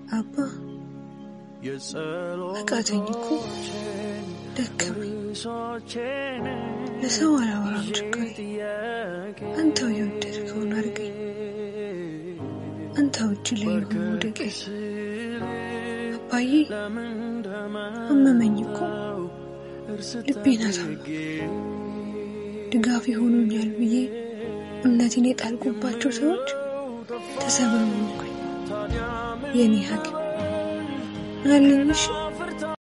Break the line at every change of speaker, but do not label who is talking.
አባ አቃተኝ እኮ ደከመኝ ለሰው አላወራም ችግር አንተው የወደድከውን አድርገኝ አንተው እጅ ላይ ሆኖ ወደቀኝ አባዬ አመመኝ እኮ ልቤን አሳመመኝ ድጋፍ ይሆኑኛል ብዬ እምነቴን የጣልኩባቸው ሰዎች ተሰብረው እንኳን የኔ ሐኪም አለኝሽ